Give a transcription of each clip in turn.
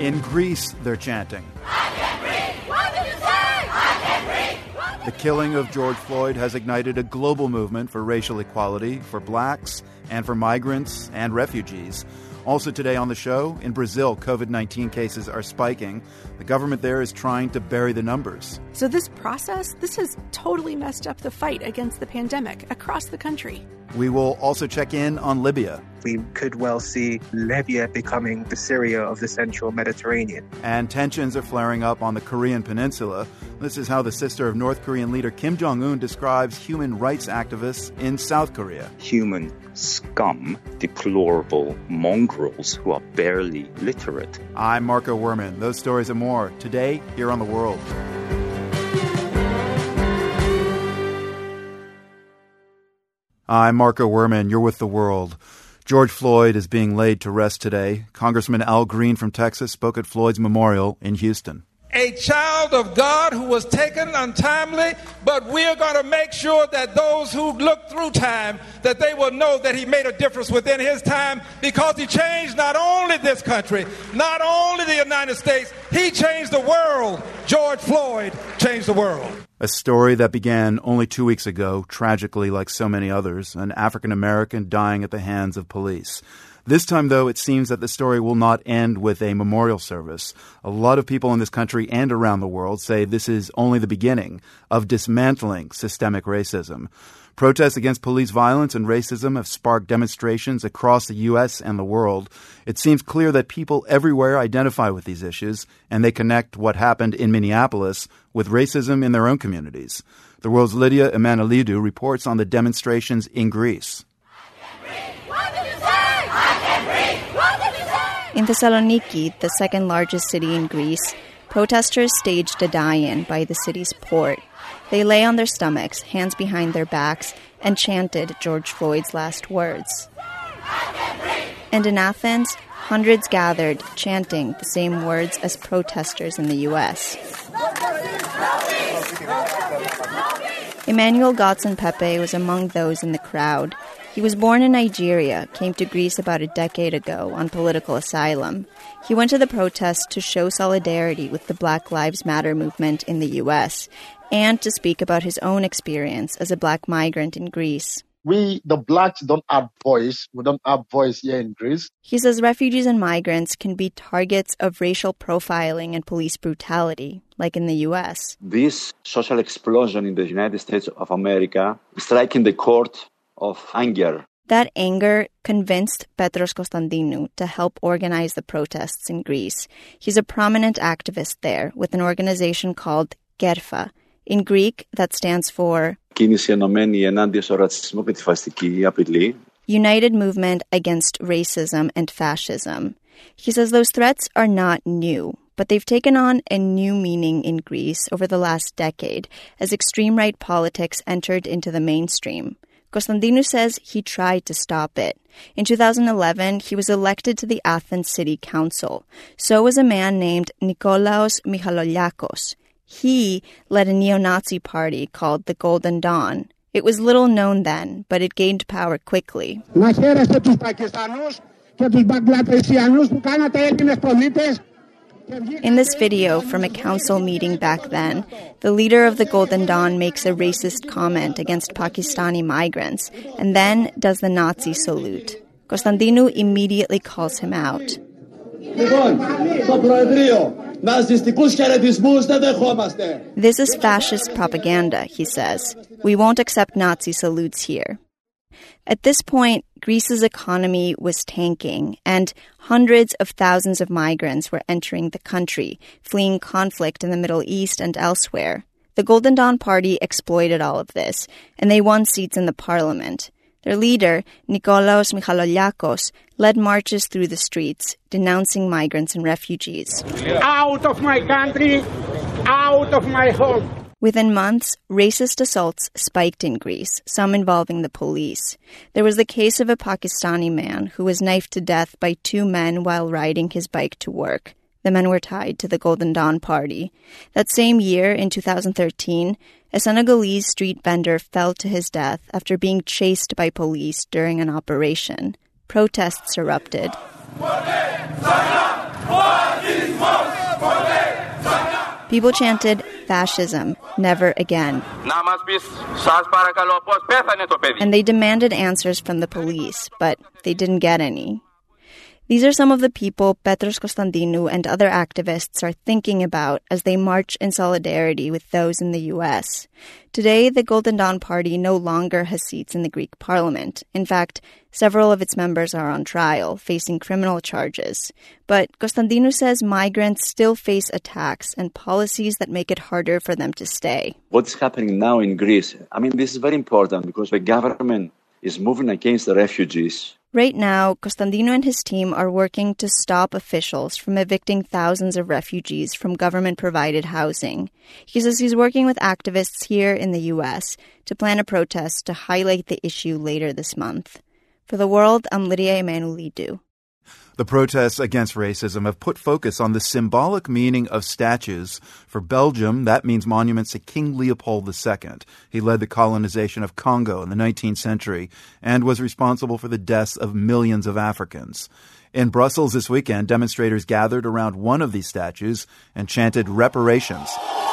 In Greece, they're chanting. I can't breathe! What did you say? I can't breathe! The killing of George Floyd has ignited a global movement for racial equality for blacks and for migrants and refugees. Also today on the show, in Brazil, COVID-19 cases are spiking. The government there is trying to bury the numbers. So this has totally messed up the fight against the pandemic across the country. We will also check in on Libya. We could well see Libya becoming the Syria of the central Mediterranean. And tensions are flaring up on the Korean peninsula. This is how the sister of North Korean leader Kim Jong-un describes human rights activists in South Korea. Human scum, deplorable mongrels who are barely literate. I'm Marco Werman. Those stories and more today here on The World. I'm Marco Werman. You're with The World. George Floyd is being laid to rest today. Congressman Al Green from Texas spoke at Floyd's memorial in Houston. A child of God who was taken untimely, but we're going to make sure that those who look through time, that they will know that he made a difference within his time, because he changed not only this country, not only the United States, he changed the world. George Floyd changed the world. A story that began only 2 weeks ago, tragically like so many others, an African-American dying at the hands of police. This time, though, it seems that the story will not end with a memorial service. A lot of people in this country and around the world say this is only the beginning of dismantling systemic racism. Protests against police violence and racism have sparked demonstrations across the U.S. and the world. It seems clear that people everywhere identify with these issues, and they connect what happened in Minneapolis with racism in their own communities. The World's Lydia Emanuelidou reports on the demonstrations in Greece. In Thessaloniki, the second largest city in Greece, protesters staged a die-in by the city's port. They lay on their stomachs, hands behind their backs, and chanted George Floyd's last words. And in Athens, hundreds gathered, chanting the same words as protesters in the U.S. Emmanuel Godson Pepe was among those in the crowd. He was born in Nigeria, came to Greece about a decade ago on political asylum. He went to the protests to show solidarity with the Black Lives Matter movement in the U.S. and to speak about his own experience as a black migrant in Greece. We, the blacks, don't have voice. We don't have voice here in Greece. He says refugees and migrants can be targets of racial profiling and police brutality, like in the U.S. This social explosion in the United States of America is striking the chord of anger. That anger convinced Petros Konstantinou to help organize the protests in Greece. He's a prominent activist there with an organization called Kerfa. In Greek, that stands for United Movement Against Racism and Fascism. He says those threats are not new, but they've taken on a new meaning in Greece over the last decade as extreme right politics entered into the mainstream. Konstantinou says he tried to stop it. In 2011, he was elected to the Athens City Council. So was a man named Nikolaos Michaloliakos. He led a neo-Nazi party called the Golden Dawn. It was little known then, but it gained power quickly. In this video from a council meeting back then, the leader of the Golden Dawn makes a racist comment against Pakistani migrants and then does the Nazi salute. Konstantinou immediately calls him out. This is fascist propaganda, he says. We won't accept Nazi salutes here. At this point, Greece's economy was tanking, and hundreds of thousands of migrants were entering the country, fleeing conflict in the Middle East and elsewhere. The Golden Dawn Party exploited all of this, and they won seats in the parliament. Their leader, Nikolaos Michaloliakos, led marches through the streets, denouncing migrants and refugees. Out of my country, out of my home. Within months, racist assaults spiked in Greece, some involving the police. There was the case of a Pakistani man who was knifed to death by two men while riding his bike to work. The men were tied to the Golden Dawn Party. That same year, in 2013, a Senegalese street vendor fell to his death after being chased by police during an operation. Protests erupted. People chanted, "Fascism, never again." And they demanded answers from the police, but they didn't get any. These are some of the people Petros Constantinou and other activists are thinking about as they march in solidarity with those in the U.S. Today, the Golden Dawn Party no longer has seats in the Greek parliament. In fact, several of its members are on trial, facing criminal charges. But Constantinou says migrants still face attacks and policies that make it harder for them to stay. What's happening now in Greece, this is very important because the government is moving against the refugees. Right now, Constantinou and his team are working to stop officials from evicting thousands of refugees from government-provided housing. He says he's working with activists here in the U.S. to plan a protest to highlight the issue later this month. For The World, I'm Lydia Emanuelidou. The protests against racism have put focus on the symbolic meaning of statues. For Belgium, that means monuments to King Leopold II. He led the colonization of Congo in the 19th century and was responsible for the deaths of millions of Africans. In Brussels this weekend, demonstrators gathered around one of these statues and chanted reparations.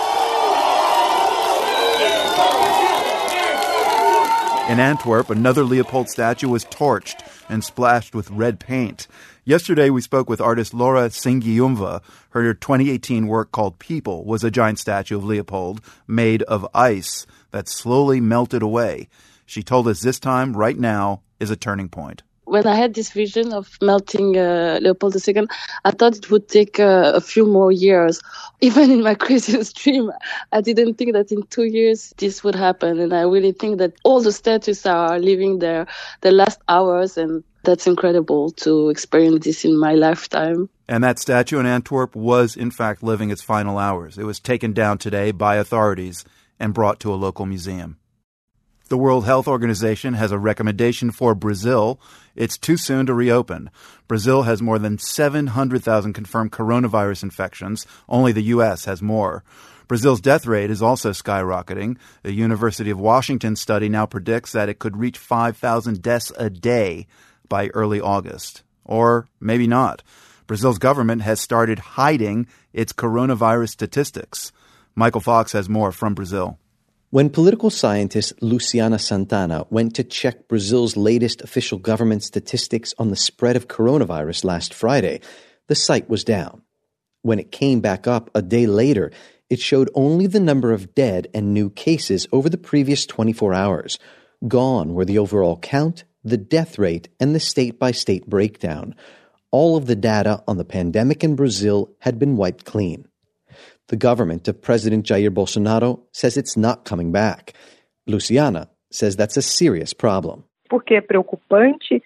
In Antwerp, another Leopold statue was torched and splashed with red paint. Yesterday, we spoke with artist Laura Singiyumva. Her 2018 work called People was a giant statue of Leopold made of ice that slowly melted away. She told us this time, right now, is a turning point. When I had this vision of melting Leopold II, I thought it would take a few more years. Even in my craziest dream, I didn't think that in 2 years this would happen. And I really think that all the statues are living their last hours, and that's incredible to experience this in my lifetime. And that statue in Antwerp was, in fact, living its final hours. It was taken down today by authorities and brought to a local museum. The World Health Organization has a recommendation for Brazil. It's too soon to reopen. Brazil has more than 700,000 confirmed coronavirus infections. Only the U.S. has more. Brazil's death rate is also skyrocketing. The University of Washington study now predicts that it could reach 5,000 deaths a day by early August. Or maybe not. Brazil's government has started hiding its coronavirus statistics. Michael Fox has more from Brazil. When political scientist Luciana Santana went to check Brazil's latest official government statistics on the spread of coronavirus last Friday, the site was down. When it came back up a day later, it showed only the number of dead and new cases over the previous 24 hours. Gone were the overall count, the death rate, and the state-by-state breakdown. All of the data on the pandemic in Brazil had been wiped clean. The government of President Jair Bolsonaro says it's not coming back. Luciana says that's a serious problem. Por que é preocupante?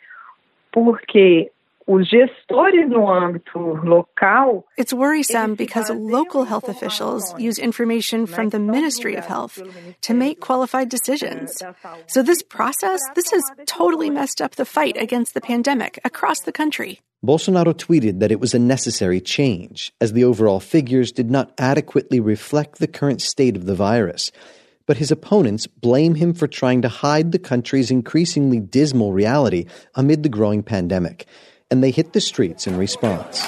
Porque os gestores no âmbito local... It's worrisome because local health officials use information from the Ministry of Health to make qualified decisions. So this process, this has totally messed up the fight against the pandemic across the country. Bolsonaro tweeted that it was a necessary change, as the overall figures did not adequately reflect the current state of the virus. But his opponents blame him for trying to hide the country's increasingly dismal reality amid the growing pandemic, and they hit the streets in response.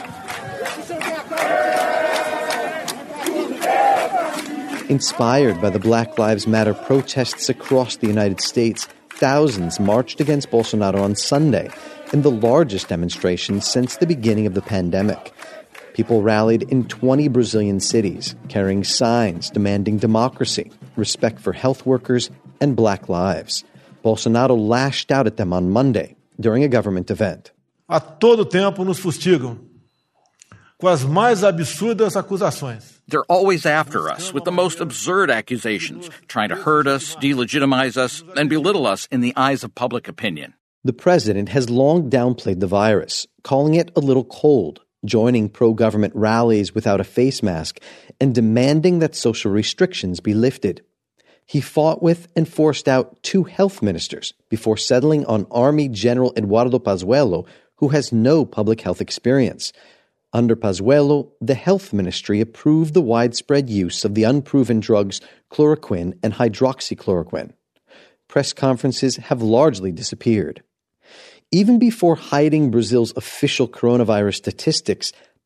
Inspired by the Black Lives Matter protests across the United States, thousands marched against Bolsonaro on Sunday, in the largest demonstration since the beginning of the pandemic. People rallied in 20 Brazilian cities, carrying signs demanding democracy, respect for health workers, and black lives. Bolsonaro lashed out at them on Monday during a government event. A todo tempo nos fustigam com as mais absurdas acusações. They're always after us with the most absurd accusations, trying to hurt us, delegitimize us, and belittle us in the eyes of public opinion. The president has long downplayed the virus, calling it a little cold, joining pro-government rallies without a face mask, and demanding that social restrictions be lifted. He fought with and forced out 2 health ministers before settling on Army General Eduardo Pazuello, who has no public health experience. Under Pazuello, the health ministry approved the widespread use of the unproven drugs chloroquine and hydroxychloroquine. Press conferences have largely disappeared. Even before hiding Brazil's official coronavirus statistics,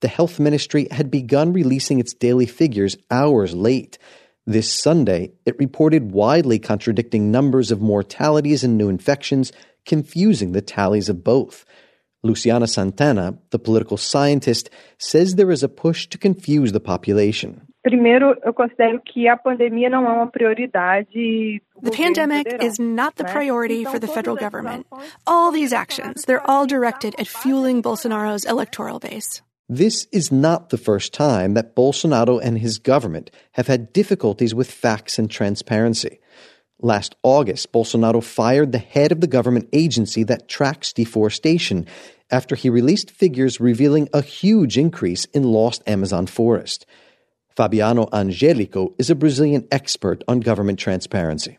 the health ministry had begun releasing its daily figures hours late. This Sunday, it reported widely contradicting numbers of mortalities and new infections, confusing the tallies of both. Luciana Santana, the political scientist, says there is a push to confuse the population. Primeiro, eu considero que a pandemia não é uma prioridade. The pandemic is not the priority for the federal government. All these actions, they're all directed at fueling Bolsonaro's electoral base. This is not the first time that Bolsonaro and his government have had difficulties with facts and transparency. Last August, Bolsonaro fired the head of the government agency that tracks deforestation after he released figures revealing a huge increase in lost Amazon forest. Fabiano Angelico is a Brazilian expert on government transparency.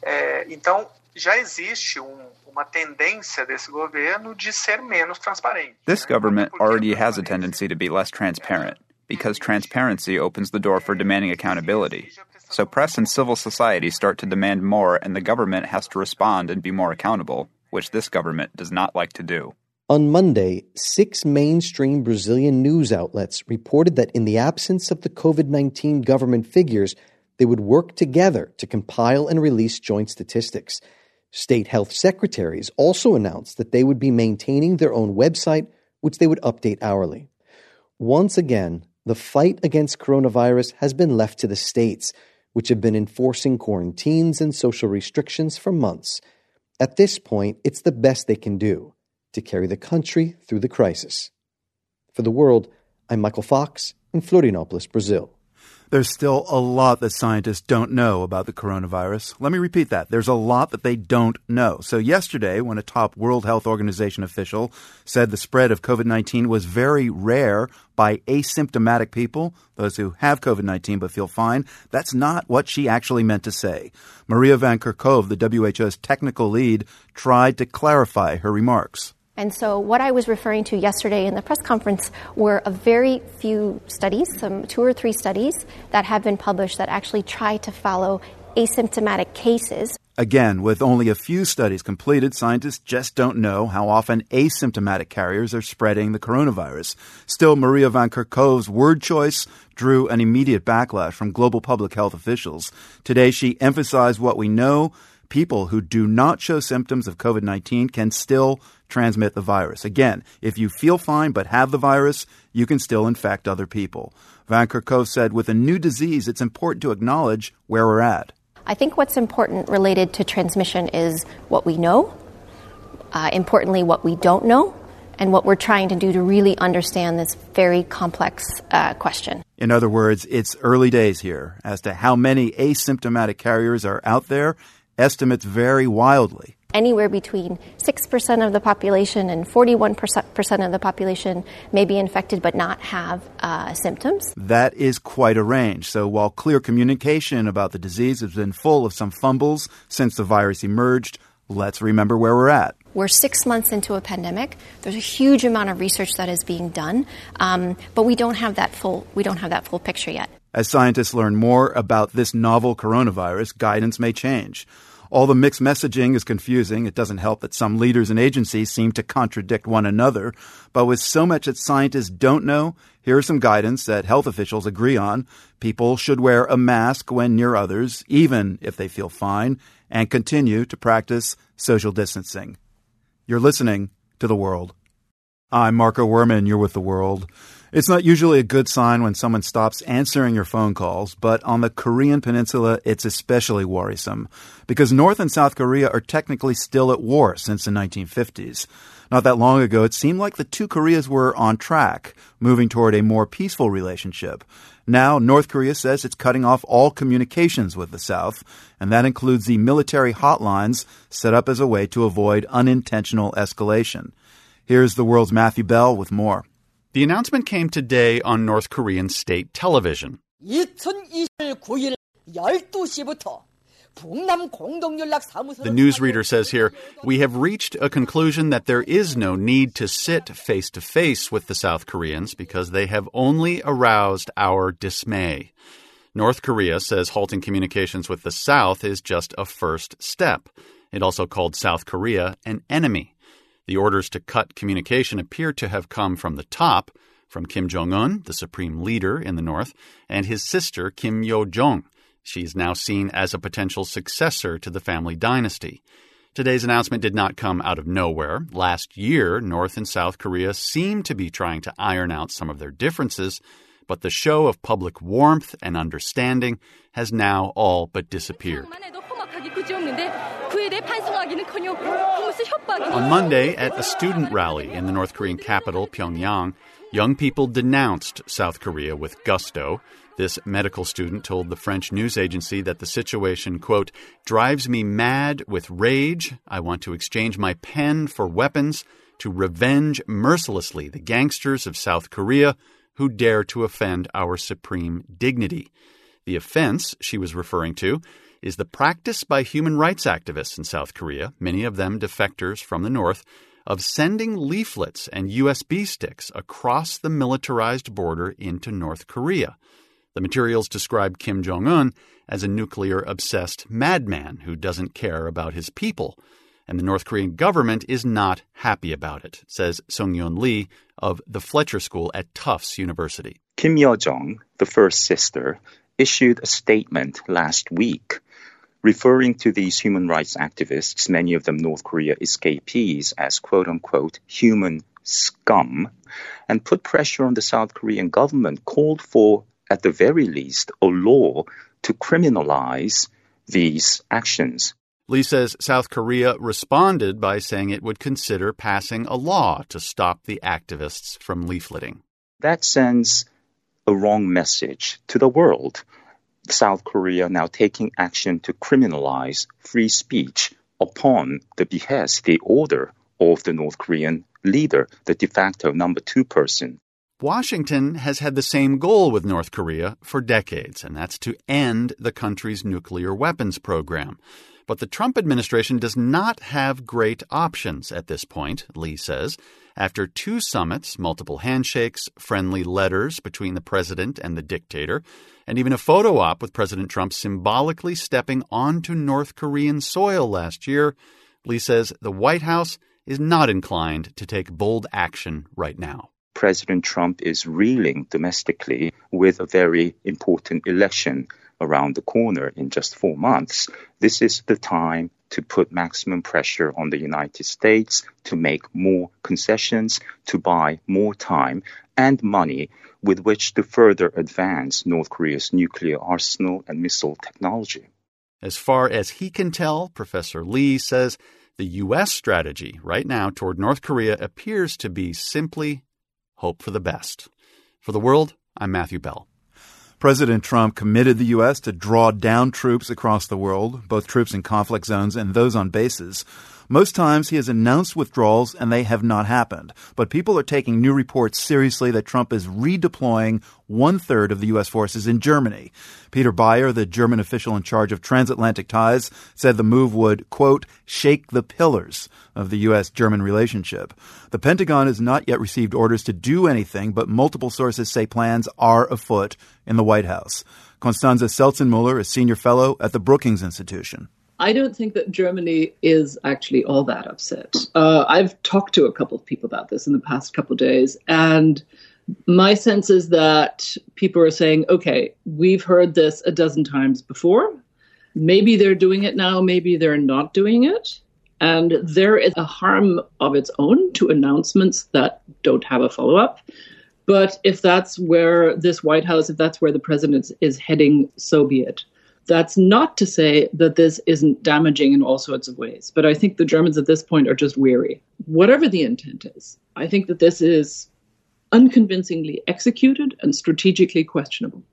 Então, já existe uma tendência desse governo de ser menos transparente. This government already has a tendency to be less transparent, because transparency opens the door for demanding accountability. So press and civil society start to demand more, and the government has to respond and be more accountable, which this government does not like to do. On Monday, 6 mainstream Brazilian news outlets reported that in the absence of the COVID-19 government figures, they would work together to compile and release joint statistics. State health secretaries also announced that they would be maintaining their own website, which they would update hourly. Once again, the fight against coronavirus has been left to the states, which have been enforcing quarantines and social restrictions for months. At this point, it's the best they can do to carry the country through the crisis. For The World, I'm Michael Fox in Florianópolis, Brazil. There's still a lot that scientists don't know about the coronavirus. Let me repeat that. There's a lot that they don't know. So yesterday, when a top World Health Organization official said the spread of COVID-19 was very rare by asymptomatic people, those who have COVID-19 but feel fine, that's not what she actually meant to say. Maria Van Kerkhove, the WHO's technical lead, tried to clarify her remarks. And so what I was referring to yesterday in the press conference were a very few studies, some 2 or 3 studies that have been published that actually try to follow asymptomatic cases. Again, with only a few studies completed, scientists just don't know how often asymptomatic carriers are spreading the coronavirus. Still, Maria Van Kerkhove's word choice drew an immediate backlash from global public health officials. Today, she emphasized what we know. People who do not show symptoms of COVID-19 can still transmit the virus. Again, if you feel fine but have the virus, you can still infect other people. Van Kerkhove said, with a new disease, it's important to acknowledge where we're at. I think what's important related to transmission is what we know, importantly, what we don't know, and what we're trying to do to really understand this very complex question. In other words, it's early days here. As to how many asymptomatic carriers are out there, estimates vary wildly. Anywhere between 6% of the population and 41% of the population may be infected but not have symptoms. That is quite a range. So while clear communication about the disease has been full of some fumbles since the virus emerged, let's remember where we're at. We're 6 months into a pandemic. There's a huge amount of research that is being done, but we don't have that full picture yet. As scientists learn more about this novel coronavirus, guidance may change. All the mixed messaging is confusing. It doesn't help that some leaders and agencies seem to contradict one another. But with so much that scientists don't know, here's some guidance that health officials agree on. People should wear a mask when near others, even if they feel fine, and continue to practice social distancing. You're listening to The World. I'm Marco Werman. You're with The World. It's not usually a good sign when someone stops answering your phone calls, but on the Korean peninsula, it's especially worrisome because North and South Korea are technically still at war since the 1950s. Not that long ago, it seemed like the two Koreas were on track, moving toward a more peaceful relationship. Now, North Korea says it's cutting off all communications with the South, and that includes the military hotlines set up as a way to avoid unintentional escalation. Here's The World's Matthew Bell with more. The announcement came today on North Korean state television. 2021년 12시부터 북남 공동연락사무소. The newsreader says here, we have reached a conclusion that there is no need to sit face-to-face with the South Koreans because they have only aroused our dismay. North Korea says halting communications with the South is just a first step. It also called South Korea an enemy. The orders to cut communication appear to have come from the top. from Kim Jong-un, the supreme leader in the north, and his sister, Kim Yo-jong. She's now seen as a potential successor to the family dynasty. Today's announcement did not come out of nowhere. Last year, North and South Korea seemed to be trying to iron out some of their differences, but the show of public warmth and understanding has now all but disappeared. On Monday, at a student rally in the North Korean capital, Pyongyang, young people denounced South Korea with gusto. This medical student told the French news agency that the situation, quote, drives me mad with rage. I want to exchange my pen for weapons to revenge mercilessly the gangsters of South Korea who dare to offend our supreme dignity. The offense she was referring to is the practice by human rights activists in South Korea, many of them defectors from the north, of sending leaflets and USB sticks across the militarized border into North Korea. The materials describe Kim Jong-un as a nuclear-obsessed madman who doesn't care about his people. And the North Korean government is not happy about it, says Sung-Yeon Lee of the Fletcher School at Tufts University. Kim Yo-jong, the first sister, issued a statement last week referring to these human rights activists, many of them North Korea escapees, as quote-unquote human scum, and put pressure on the South Korean government, called for, at the very least, a law to criminalize these actions. Lee says South Korea responded by saying it would consider passing a law to stop the activists from leafleting. That sends a wrong message to the world. South Korea now taking action to criminalize free speech upon the behest, the order of the North Korean leader, the de facto number 2 person. Washington has had the same goal with North Korea for decades, and that's to end the country's nuclear weapons program. But the Trump administration does not have great options at this point, Lee says. After 2 summits, multiple handshakes, friendly letters between the president and the dictator, and even a photo op with President Trump symbolically stepping onto North Korean soil last year, Lee says the White House is not inclined to take bold action right now. President Trump is reeling domestically with a very important election around the corner in just 4 months. This is the time to put maximum pressure on the United States to make more concessions, to buy more time and money with which to further advance North Korea's nuclear arsenal and missile technology. As far as he can tell, Professor Lee says the U.S. strategy right now toward North Korea appears to be simply hope for the best. For The World, I'm Matthew Bell. President Trump committed the U.S. to draw down troops across the world, both troops in conflict zones and those on bases. Most times he has announced withdrawals and they have not happened. But people are taking new reports seriously that Trump is redeploying 1/3 of the U.S. forces in Germany. Peter Bayer, the German official in charge of transatlantic ties, said the move would, quote, shake the pillars of the U.S.-German relationship. The Pentagon has not yet received orders to do anything, but multiple sources say plans are afoot in the White House. Constanze Selzenmuller is senior fellow at the Brookings Institution. I don't think that Germany is actually all that upset. I've talked to a couple of people about this in the past couple of days, and my sense is that people are saying, okay, we've heard this a dozen times before. Maybe they're doing it now, maybe they're not doing it. And there is a harm of its own to announcements that don't have a follow-up. But if that's where this White House, if that's where the president is heading, so be it. That's not to say that this isn't damaging in all sorts of ways. But I think the Germans at this point are just weary. Whatever the intent is, I think that this is unconvincingly executed and strategically questionable.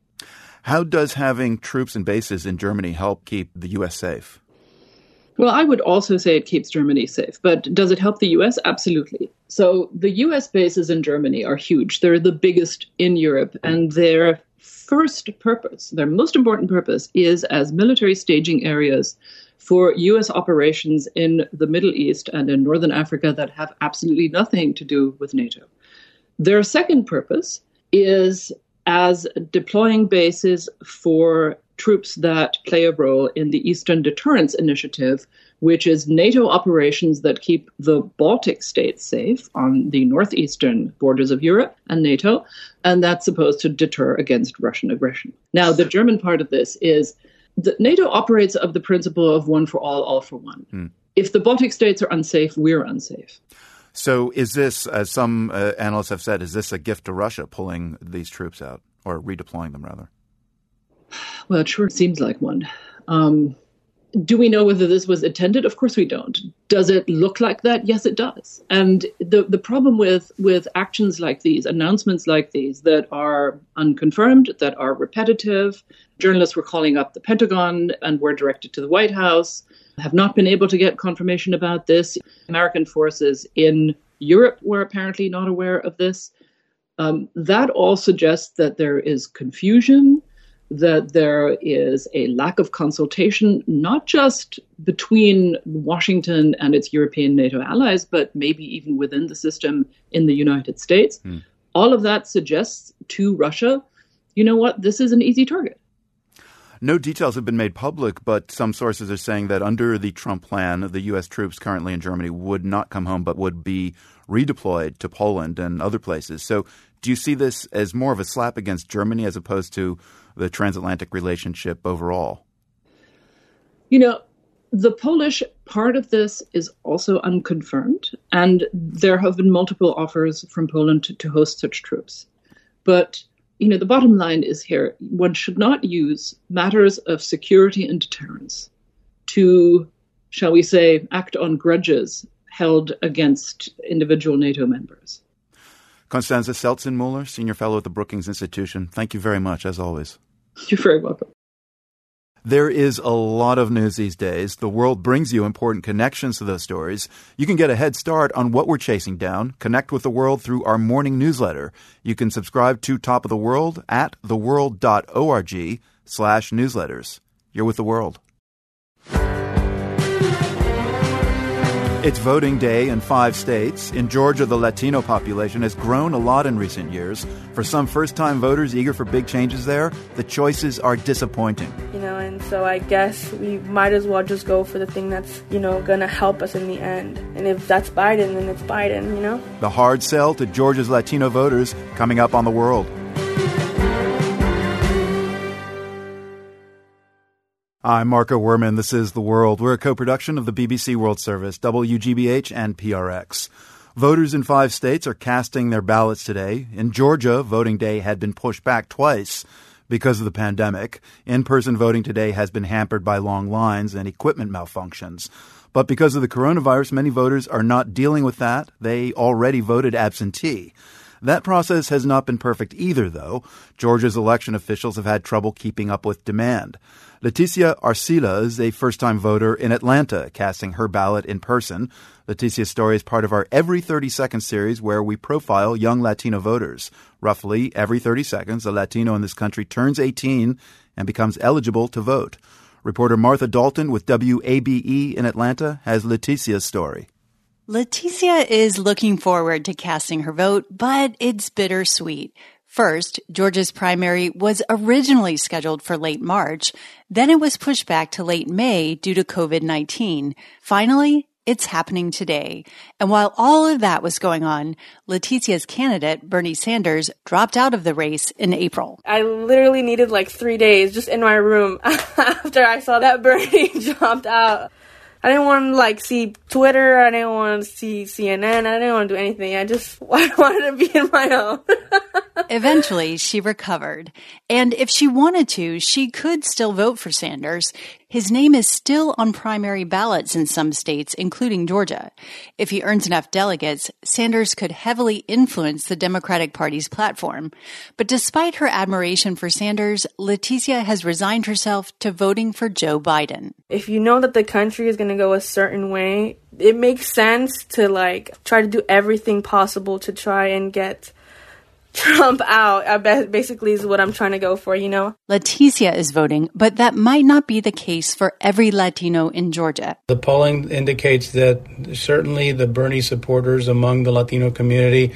How does having troops and bases in Germany help keep the U.S. safe? Well, I would also say it keeps Germany safe. But does it help the U.S.? Absolutely. So the U.S. bases in Germany are huge. They're the biggest in Europe, and their first purpose, their most important purpose, is as military staging areas for U.S. operations in the Middle East and in Northern Africa that have absolutely nothing to do with NATO. Their second purpose is as deploying bases for troops that play a role in the Eastern Deterrence Initiative, which is NATO operations that keep the Baltic states safe on the northeastern borders of Europe and NATO, and that's supposed to deter against Russian aggression. Now, the German part of this is that NATO operates of the principle of one for all for one. If the Baltic states are unsafe, we're unsafe. So is this, as some analysts have said, is this a gift to Russia pulling these troops out, or redeploying them, rather? Well, it sure seems like one. Do we know whether this was intended? Of course we don't. Does it look like that? Yes, it does. And the problem with actions like these, announcements like these that are unconfirmed, that are repetitive, journalists were calling up the Pentagon and were directed to the White House, have not been able to get confirmation about this. American forces in Europe were apparently not aware of this. That all suggests that there is confusion, that there is a lack of consultation, not just between Washington and its European NATO allies, but maybe even within the system in the United States. All of that suggests to Russia, you know what, this is an easy target. No details have been made public, but some sources are saying that under the Trump plan, the U.S. troops currently in Germany would not come home, but would be redeployed to Poland and other places. So do you see this as more of a slap against Germany as opposed to the transatlantic relationship overall? You know, the Polish part of this is also unconfirmed, and there have been multiple offers from Poland to host such troops. But, you know, the bottom line is here, one should not use matters of security and deterrence to, shall we say, act on grudges held against individual NATO members. Constanze Selzenmüller, Senior Fellow at the Brookings Institution, thank you very much, as always. You're very welcome. There is a lot of news these days. The world brings you important connections to those stories. You can get a head start on what we're chasing down. Connect with the world through our morning newsletter. You can subscribe to Top of the World at theworld.org/newsletters. You're with the world. It's voting day in 5 states. In Georgia, the Latino population has grown a lot in recent years. For some first-time voters eager for big changes there, the choices are disappointing. And so I guess we might as well just go for the thing that's, going to help us in the end. And if that's Biden, then it's Biden, The hard sell to Georgia's Latino voters coming up on The World. I'm Marco Werman. This is The World. We're a co-production of the BBC World Service, WGBH, and PRX. Voters in 5 states are casting their ballots today. In Georgia, voting day had been pushed back twice because of the pandemic. In-person voting today has been hampered by long lines and equipment malfunctions. But because of the coronavirus, many voters are not dealing with that. They already voted absentee. That process has not been perfect either, though. Georgia's election officials have had trouble keeping up with demand. Leticia Arcila is a first-time voter in Atlanta, casting her ballot in person. Leticia's story is part of our Every 30 Seconds series where we profile young Latino voters. Roughly every 30 seconds, a Latino in this country turns 18 and becomes eligible to vote. Reporter Martha Dalton with WABE in Atlanta has Leticia's story. Leticia is looking forward to casting her vote, but it's bittersweet. First, Georgia's primary was originally scheduled for late March. Then it was pushed back to late May due to COVID-19. Finally, it's happening today. And while all of that was going on, Leticia's candidate, Bernie Sanders, dropped out of the race in April. I literally needed 3 days just in my room after I saw that Bernie dropped out. I didn't want to see Twitter. I didn't want to see CNN. I didn't want to do anything. I wanted to be in my own. Eventually, she recovered. And if she wanted to, she could still vote for Sanders. His name is still on primary ballots in some states, including Georgia. If he earns enough delegates, Sanders could heavily influence the Democratic Party's platform. But despite her admiration for Sanders, Leticia has resigned herself to voting for Joe Biden. If you know that the country is going to go a certain way, it makes sense to try to do everything possible to try and get Trump out. I bet basically is what I'm trying to go for, Leticia is voting, but that might not be the case for every Latino in Georgia. The polling indicates that certainly the Bernie supporters among the Latino community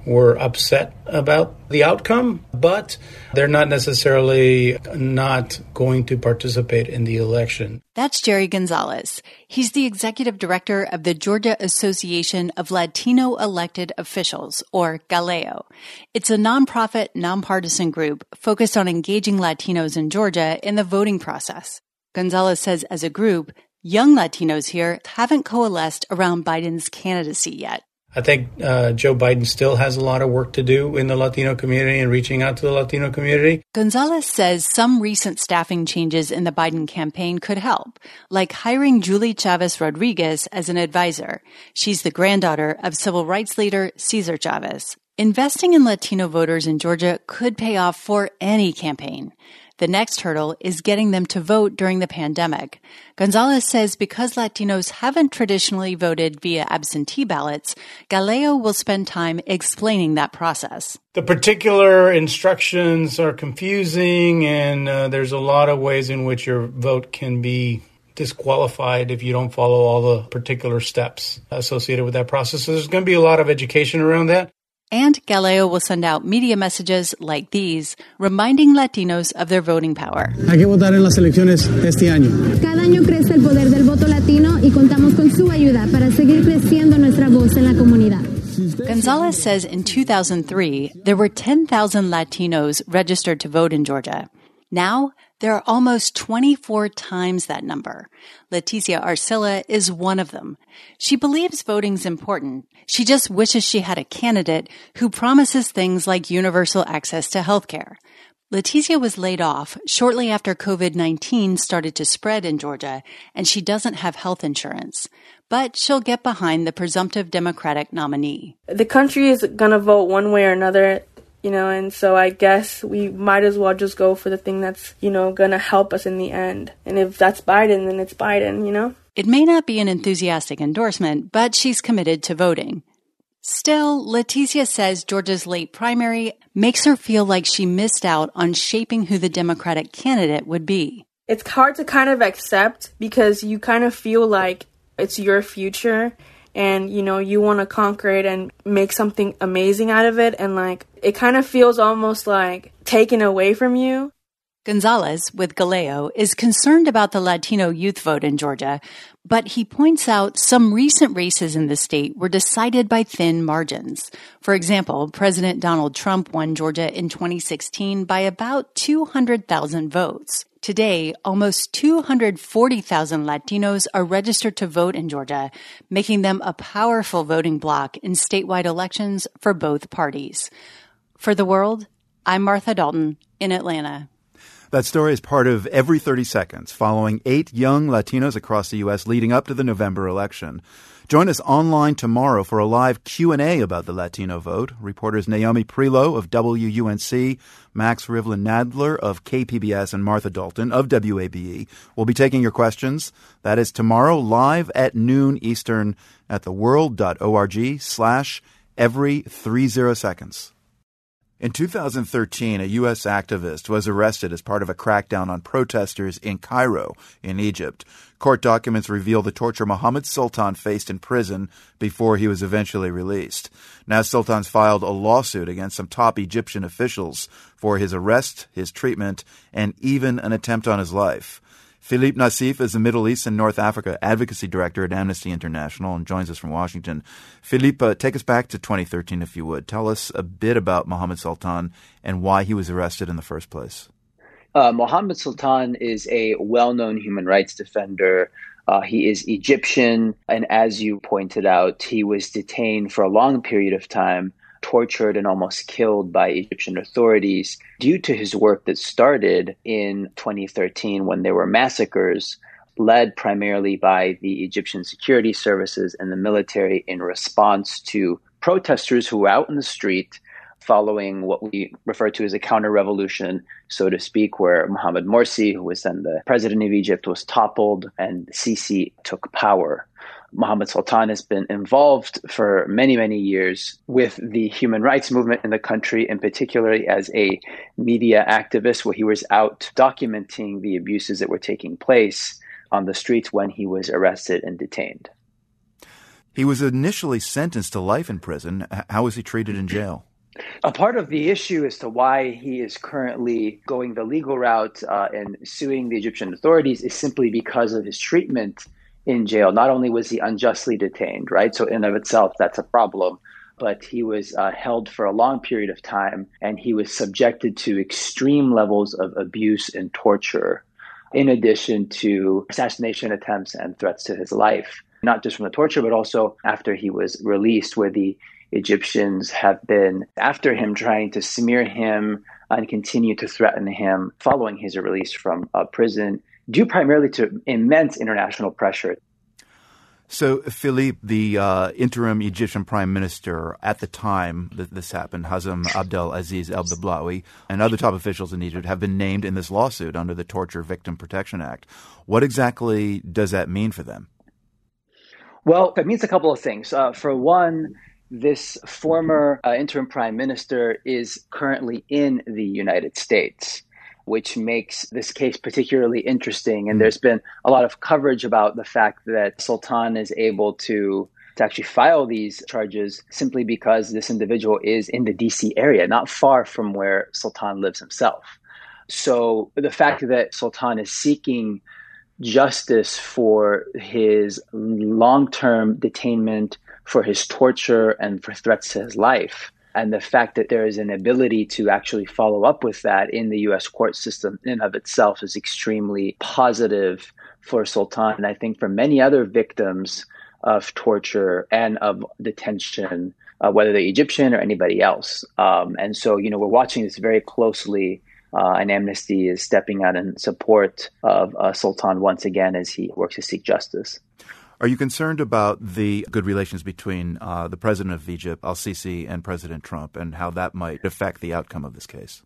were upset about the outcome, but they're not necessarily not going to participate in the election. That's Jerry Gonzalez. He's the executive director of the Georgia Association of Latino Elected Officials, or GALEO. It's a nonprofit, nonpartisan group focused on engaging Latinos in Georgia in the voting process. Gonzalez says as a group, young Latinos here haven't coalesced around Biden's candidacy yet. I think Joe Biden still has a lot of work to do in the Latino community and reaching out to the Latino community. Gonzalez says some recent staffing changes in the Biden campaign could help, like hiring Julie Chavez Rodriguez as an advisor. She's the granddaughter of civil rights leader Cesar Chavez. Investing in Latino voters in Georgia could pay off for any campaign. The next hurdle is getting them to vote during the pandemic. Gonzalez says because Latinos haven't traditionally voted via absentee ballots, GALEO will spend time explaining that process. The particular instructions are confusing, and there's a lot of ways in which your vote can be disqualified if you don't follow all the particular steps associated with that process. So there's going to be a lot of education around that. And GALEO will send out media messages like these, reminding Latinos of their voting power. Hay que votar en las elecciones este año. Cada año crece el poder del voto latino y contamos con su ayuda para seguir creciendo nuestra voz en la comunidad. Gonzalez says in 2003, there were 10,000 Latinos registered to vote in Georgia. Now, there are almost 24 times that number. Leticia Arcilla is one of them. She believes voting's important. She just wishes she had a candidate who promises things like universal access to health care. Leticia was laid off shortly after COVID-19 started to spread in Georgia, and she doesn't have health insurance. But she'll get behind the presumptive Democratic nominee. The country is going to vote one way or another. And so I guess we might as well just go for the thing that's, going to help us in the end. And if that's Biden, then it's Biden, It may not be an enthusiastic endorsement, but she's committed to voting. Still, Leticia says Georgia's late primary makes her feel like she missed out on shaping who the Democratic candidate would be. It's hard to kind of accept because you kind of feel like it's your future. And, you want to conquer it and make something amazing out of it. And, it kind of feels almost like taken away from you. Gonzalez, with GALEO, is concerned about the Latino youth vote in Georgia, but he points out some recent races in the state were decided by thin margins. For example, President Donald Trump won Georgia in 2016 by about 200,000 votes. Today, almost 240,000 Latinos are registered to vote in Georgia, making them a powerful voting bloc in statewide elections for both parties. For The World, I'm Martha Dalton in Atlanta. That story is part of Every 30 Seconds, following 8 young Latinos across the U.S. leading up to the November election. Join us online tomorrow for a live Q&A about the Latino vote. Reporters Naomi Prelo of WUNC, Max Rivlin-Nadler of KPBS, and Martha Dalton of WABE will be taking your questions. That is tomorrow live at noon Eastern at theworld.org/every30seconds. In 2013, a U.S. activist was arrested as part of a crackdown on protesters in Cairo, in Egypt. Court documents reveal the torture Mohammed Sultan faced in prison before he was eventually released. Now Sultan's filed a lawsuit against some top Egyptian officials for his arrest, his treatment, and even an attempt on his life. Philippe Nassif is the Middle East and North Africa Advocacy Director at Amnesty International and joins us from Washington. Philippe, take us back to 2013, if you would. Tell us a bit about Mohammed Sultan and why he was arrested in the first place. Mohammed Sultan is a well-known human rights defender. He is Egyptian, and as you pointed out, he was detained for a long period of time, tortured and almost killed by Egyptian authorities due to his work that started in 2013 when there were massacres led primarily by the Egyptian security services and the military in response to protesters who were out in the street following what we refer to as a counter-revolution, so to speak, where Mohamed Morsi, who was then the president of Egypt, was toppled and Sisi took power. Mohammed Sultan has been involved for many, many years with the human rights movement in the country, and particularly as a media activist where he was out documenting the abuses that were taking place on the streets when he was arrested and detained. He was initially sentenced to life in prison. How was he treated in jail? A part of the issue as to why he is currently going the legal route and suing the Egyptian authorities is simply because of his treatment in jail. Not only was he unjustly detained, right? So in and of itself, that's a problem. But he was held for a long period of time, and he was subjected to extreme levels of abuse and torture, in addition to assassination attempts and threats to his life, not just from the torture, but also after he was released, where the Egyptians have been after him, trying to smear him and continue to threaten him following his release from prison, due primarily to immense international pressure. So, Philippe, the interim Egyptian prime minister at the time that this happened, Hazem Abdel Aziz El Biblawi, and other top officials in Egypt have been named in this lawsuit under the Torture Victim Protection Act. What exactly does that mean for them? Well, it means a couple of things. For one, this former interim prime minister is currently in the United States, which makes this case particularly interesting. And there's been a lot of coverage about the fact that Sultan is able to actually file these charges simply because this individual is in the DC area, not far from where Sultan lives himself. So the fact that Sultan is seeking justice for his long-term detainment, for his torture, and for threats to his life, and the fact that there is an ability to actually follow up with that in the U.S. court system in and of itself is extremely positive for Sultan. And I think for many other victims of torture and of detention, whether they're Egyptian or anybody else. And so, we're watching this very closely, and Amnesty is stepping out in support of Sultan once again as he works to seek justice. Are you concerned about the good relations between the president of Egypt, al-Sisi, and President Trump, and how that might affect the outcome of this case?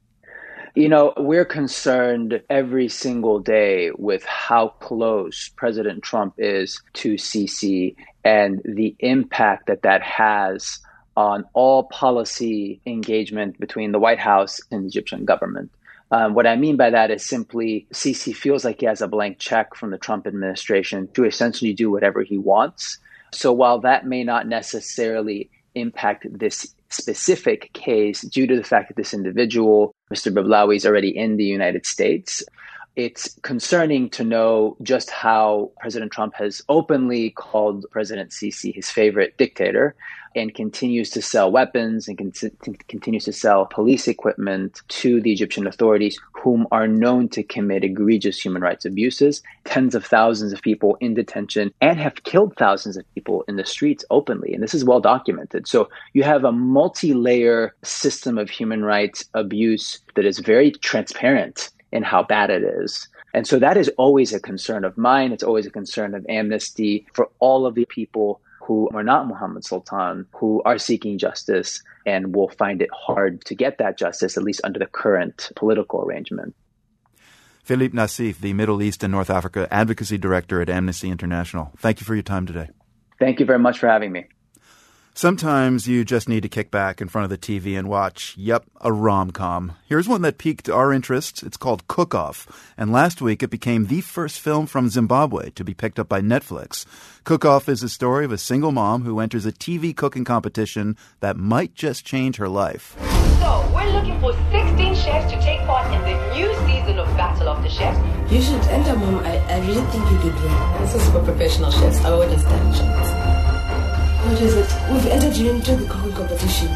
We're concerned every single day with how close President Trump is to Sisi and the impact that has on all policy engagement between the White House and the Egyptian government. What I mean by that is simply Sisi feels like he has a blank check from the Trump administration to essentially do whatever he wants. So while that may not necessarily impact this specific case due to the fact that this individual, Mr. Biblawi, is already in the United States, it's concerning to know just how President Trump has openly called President Sisi his favorite dictator and continues to sell weapons and continues to sell police equipment to the Egyptian authorities, whom are known to commit egregious human rights abuses, tens of thousands of people in detention, and have killed thousands of people in the streets openly. And this is well documented. So you have a multi-layer system of human rights abuse that is very transparent in how bad it is. And so that is always a concern of mine. It's always a concern of Amnesty for all of the people who are not Mohammed Sultan, who are seeking justice and will find it hard to get that justice, at least under the current political arrangement. Philippe Nassif, the Middle East and North Africa Advocacy Director at Amnesty International. Thank you for your time today. Thank you very much for having me. Sometimes you just need to kick back in front of the TV and watch, a rom-com. Here's one that piqued our interest. It's called Cook Off, and last week it became the first film from Zimbabwe to be picked up by Netflix. Cook Off is the story of a single mom who enters a TV cooking competition that might just change her life. So, we're looking for 16 chefs to take part in the new season of Battle of the Chefs. You should enter, Mom. I really think you could win. This is for professional chefs. I wouldn't stand a chance. What is it? We've entered you into the cooking competition.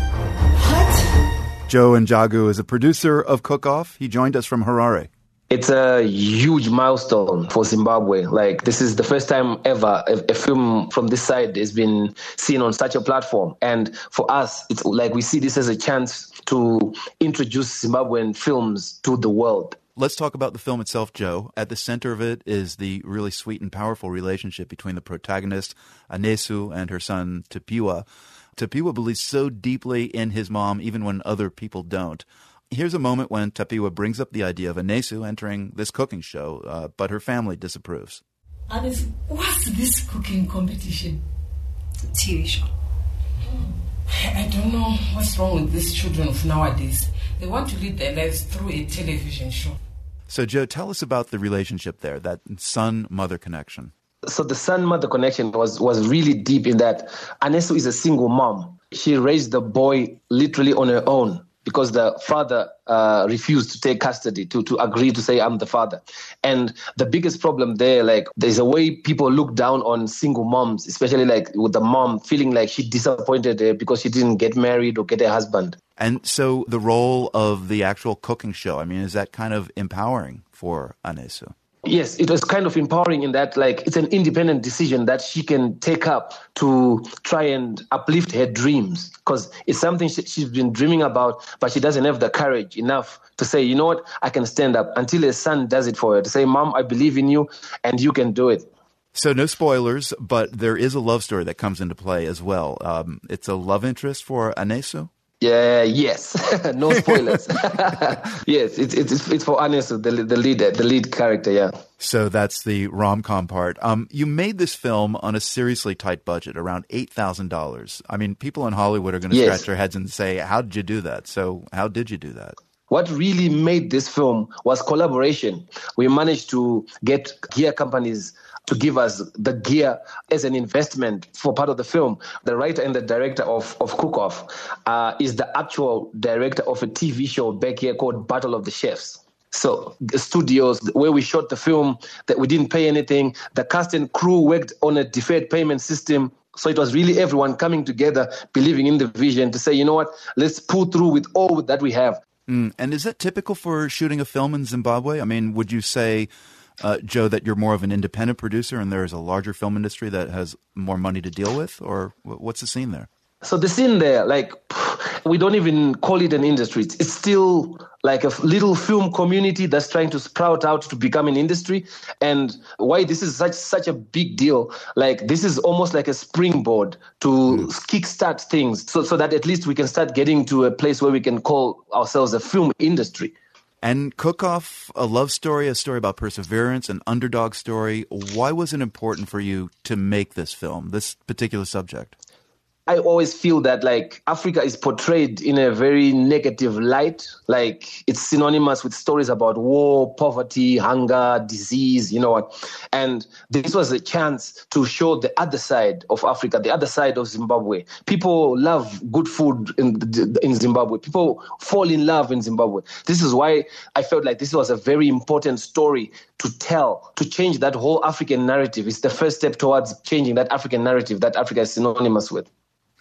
What? Joe Njagu is a producer of Cook Off. He joined us from Harare. It's a huge milestone for Zimbabwe. This is the first time ever a film from this side has been seen on such a platform. And for us, it's like we see this as a chance to introduce Zimbabwean films to the world. Let's talk about the film itself, Joe. At the center of it is the really sweet and powerful relationship between the protagonist, Anesu, and her son, Tapiwa. Tapiwa believes so deeply in his mom, even when other people don't. Here's a moment when Tapiwa brings up the idea of Anesu entering this cooking show, but her family disapproves. Anesu, what's this cooking competition? TV show. I don't know what's wrong with these children of nowadays. They want to lead their lives through a television show. So, Joe, tell us about the relationship there, that son-mother connection. So the son-mother connection was really deep in that Anesu is a single mom. She raised the boy literally on her own because the father refused to take custody, to agree to say, I'm the father. And the biggest problem there, like, there's a way people look down on single moms, especially like with the mom feeling like she disappointed her because she didn't get married or get a husband. And so the role of the actual cooking show, I mean, is that kind of empowering for Anesu? Yes, it was kind of empowering in that, like, it's an independent decision that she can take up to try and uplift her dreams, because it's something she's been dreaming about, but she doesn't have the courage enough to say, you know what, I can stand up, until her son does it for her, to say, Mom, I believe in you and you can do it. So no spoilers, but there is a love story that comes into play as well. It's a love interest for Anesu? Yes. No spoilers. Yes, it's for Anesu, the lead character, yeah. So that's the rom-com part. You made this film on a seriously tight budget, around $8,000. I mean, people in Hollywood are going to scratch their heads and say, how did you do that? So how did you do that? What really made this film was collaboration. We managed to get gear companies to give us the gear as an investment for part of the film. The writer and the director of Cook Off is the actual director of a TV show back here called Battle of the Chefs. So the studios where we shot the film, that we didn't pay anything. The cast and crew worked on a deferred payment system. So it was really everyone coming together, believing in the vision to say, you know what, let's pull through with all that we have. And is that typical for shooting a film in Zimbabwe? I mean, would you say, Joe, that you're more of an independent producer and there is a larger film industry that has more money to deal with? Or what's the scene there? So the scene there, like, we don't even call it an industry. It's still like a little film community that's trying to sprout out to become an industry. And why this is such a big deal, like, this is almost like a springboard to kickstart things so that at least we can start getting to a place where we can call ourselves a film industry. And Cook Off, a love story, a story about perseverance, an underdog story. Why was it important for you to make this film, this particular subject? I always feel that, like, Africa is portrayed in a very negative light. Like, it's synonymous with stories about war, poverty, hunger, disease, you know what. And this was a chance to show the other side of Africa, the other side of Zimbabwe. People love good food in Zimbabwe. People fall in love in Zimbabwe. This is why I felt like this was a very important story to tell, to change that whole African narrative. It's the first step towards changing that African narrative that Africa is synonymous with.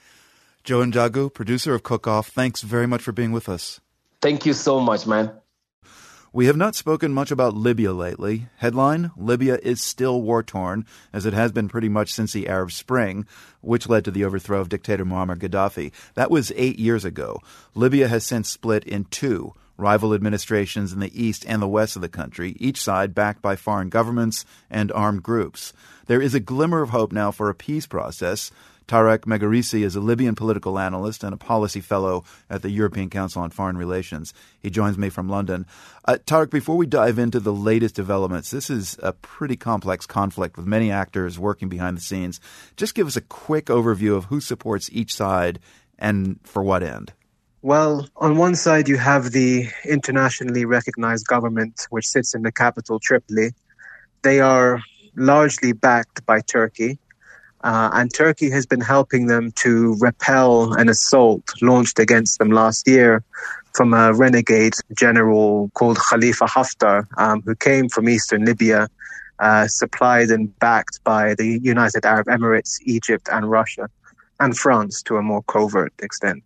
Joe Njagu, producer of Cook Off, thanks very much for being with us. Thank you so much, man. We have not spoken much about Libya lately. Headline, Libya is still war-torn, as it has been pretty much since the Arab Spring, which led to the overthrow of dictator Muammar Gaddafi. That was 8 years ago. Libya has since split in two, rival administrations in the east and the west of the country, each side backed by foreign governments and armed groups. There is a glimmer of hope now for a peace process. Tarek Megharisi is a Libyan political analyst and a policy fellow at the European Council on Foreign Relations. He joins me from London. Tarek, before we dive into the latest developments, this is a pretty complex conflict with many actors working behind the scenes. Just give us a quick overview of who supports each side and for what end. Well, on one side, you have the internationally recognized government, which sits in the capital, Tripoli. They are largely backed by Turkey. And Turkey has been helping them to repel an assault launched against them last year from a renegade general called Khalifa Haftar, who came from eastern Libya, supplied and backed by the United Arab Emirates, Egypt and Russia, and France to a more covert extent.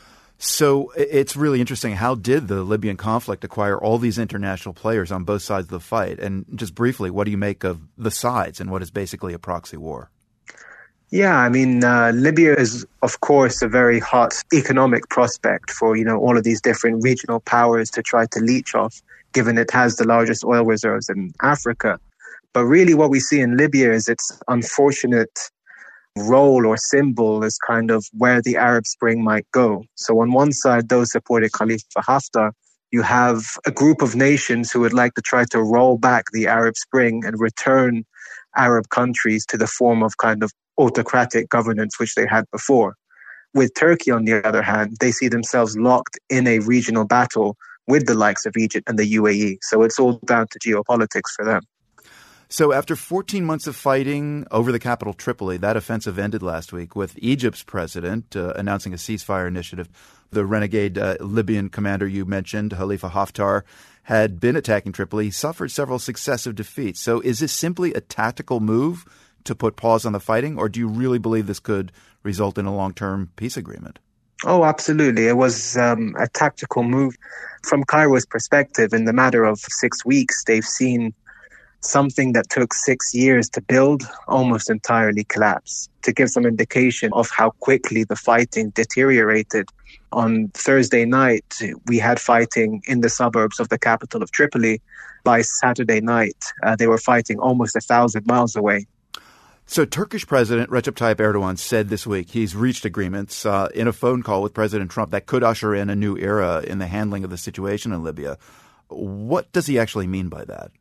So it's really interesting. How did the Libyan conflict acquire all these international players on both sides of the fight? And just briefly, what do you make of the sides and what is basically a proxy war? Yeah, I mean, Libya is, of course, a very hot economic prospect for, all of these different regional powers to try to leech off, given it has the largest oil reserves in Africa. But really what we see in Libya is its unfortunate role or symbol as kind of where the Arab Spring might go. So on one side, those supporting Khalifa Haftar, you have a group of nations who would like to try to roll back the Arab Spring and return Arab countries to the form of kind of autocratic governance which they had before. With Turkey, on the other hand, they see themselves locked in a regional battle with the likes of Egypt and the UAE. So it's all down to geopolitics for them. So after 14 months of fighting over the capital Tripoli, that offensive ended last week with Egypt's president announcing a ceasefire initiative. The renegade Libyan commander you mentioned, Khalifa Haftar, had been attacking Tripoli. He suffered several successive defeats. So is this simply a tactical move to put pause on the fighting, or do you really believe this could result in a long-term peace agreement? Oh, absolutely. It was a tactical move. From Cairo's perspective, in the matter of 6 weeks, they've seen something that took 6 years to build almost entirely collapse. To give some indication of how quickly the fighting deteriorated, on Thursday night, we had fighting in the suburbs of the capital of Tripoli. By Saturday night, they were fighting almost 1,000 miles away. So Turkish President Recep Tayyip Erdogan said this week he's reached agreements in a phone call with President Trump that could usher in a new era in the handling of the situation in Libya. What does he actually mean by that?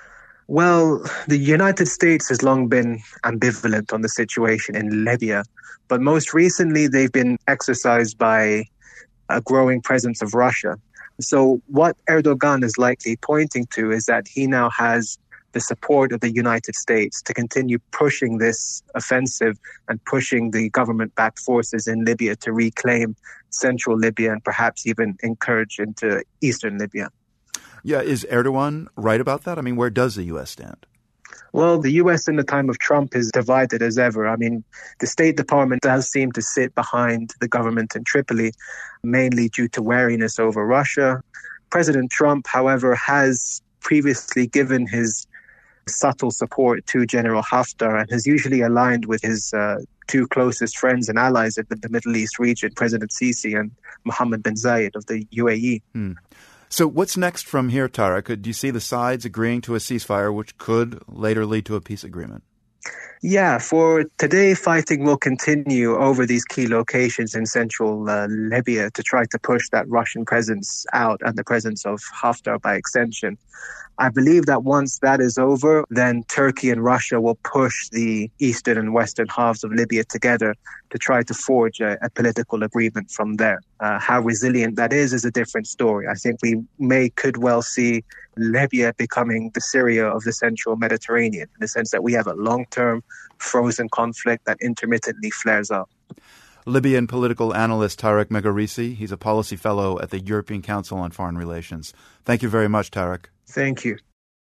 Well, the United States has long been ambivalent on the situation in Libya, but most recently they've been exercised by a growing presence of Russia. So what Erdogan is likely pointing to is that he now has the support of the United States to continue pushing this offensive and pushing the government-backed forces in Libya to reclaim central Libya and perhaps even encourage into eastern Libya. Yeah, is Erdogan right about that? I mean, where does the U.S. stand? Well, the U.S. in the time of Trump is divided as ever. I mean, the State Department does seem to sit behind the government in Tripoli, mainly due to wariness over Russia. President Trump, however, has previously given his subtle support to General Haftar and has usually aligned with his two closest friends and allies in the Middle East region, President Sisi and Mohammed bin Zayed of the UAE. So what's next from here, Tarek? Do you see the sides agreeing to a ceasefire, which could later lead to a peace agreement? Yeah, for today, fighting will continue over these key locations in central Libya to try to push that Russian presence out and the presence of Haftar by extension. I believe that once that is over, then Turkey and Russia will push the eastern and western halves of Libya together to try to forge a political agreement from there. How resilient that is a different story. I think we could well see Libya becoming the Syria of the central Mediterranean, in the sense that we have a long-term frozen conflict that intermittently flares up. Libyan political analyst Tarek Megarisi. He's a policy fellow at the European Council on Foreign Relations. Thank you very much, Tarek. Thank you.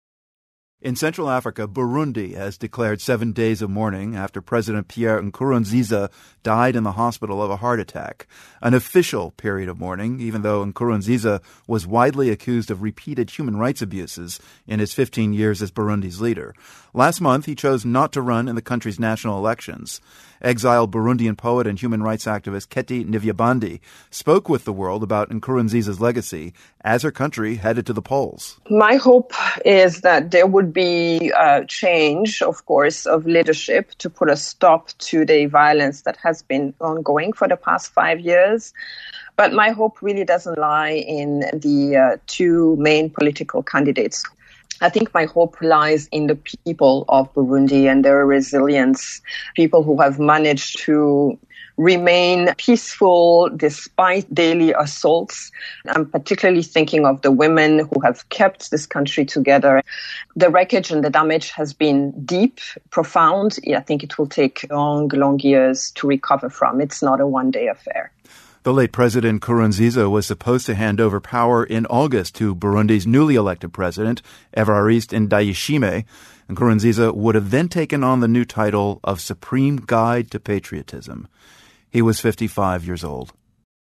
In Central Africa, Burundi has declared 7 days of mourning after President Pierre Nkurunziza died in the hospital of a heart attack. An official period of mourning, even though Nkurunziza was widely accused of repeated human rights abuses in his 15 years as Burundi's leader. Last month, he chose not to run in the country's national elections. Exiled Burundian poet and human rights activist Keti Nivyabandi spoke with The World about Nkurunziza's legacy as her country headed to the polls. My hope is that there would be a change, of course, of leadership to put a stop to the violence that has been ongoing for the past 5 years. But my hope really doesn't lie in the two main political candidates. I think my hope lies in the people of Burundi and their resilience, people who have managed to remain peaceful despite daily assaults. I'm particularly thinking of the women who have kept this country together. The wreckage and the damage has been deep, profound. I think it will take long years to recover from. It's not a one-day affair. The late President Nkurunziza was supposed to hand over power in August to Burundi's newly elected president, Evariste Ndayishimiye. Nkurunziza would have then taken on the new title of Supreme Guide to Patriotism. He was 55 years old.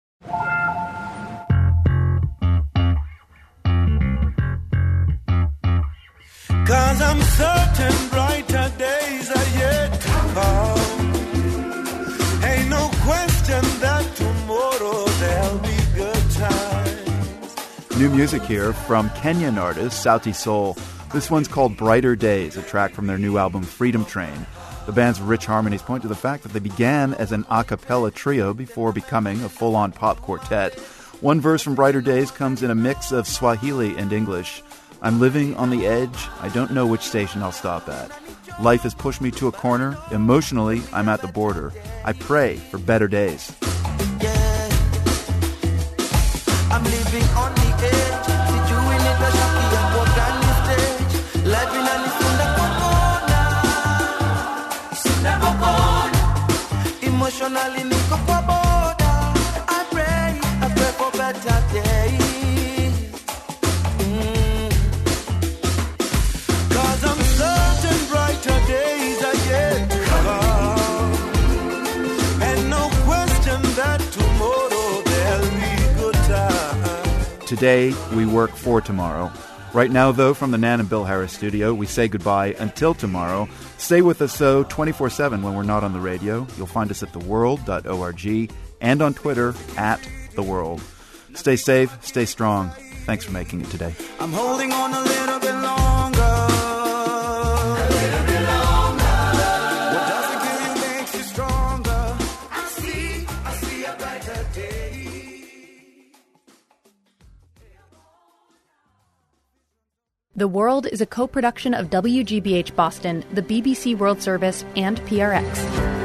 'Cause I'm certain brighter days are yet to come. Ain't no question that tomorrow there'll be good times. New music here from Kenyan artist Sauti Sol. This one's called Brighter Days, a track from their new album Freedom Train. The band's rich harmonies point to the fact that they began as an a cappella trio before becoming a full-on pop quartet. One verse from Brighter Days comes in a mix of Swahili and English. I'm living on the edge. I don't know which station I'll stop at. Life has pushed me to a corner. Emotionally, I'm at the border. I pray for better days. Yeah. I'm living on the edge. Life in a Emotionally, niko kwa boda. I pray for better days. Cause I'm certain brighter days are yet to come. And no question that tomorrow there'll be good time. Today, we work for tomorrow. Right now, though, from the Nan and Bill Harris studio, we say goodbye until tomorrow. Stay with us, so 24/7 when we're not on the radio. You'll find us at theworld.org and on Twitter @theworld. Stay safe, stay strong. Thanks for making it today. I'm holding on a little bit longer. A little bit longer. What doesn't kill you makes you stronger. I see a brighter day. The World is a co-production of WGBH Boston, the BBC World Service, and PRX.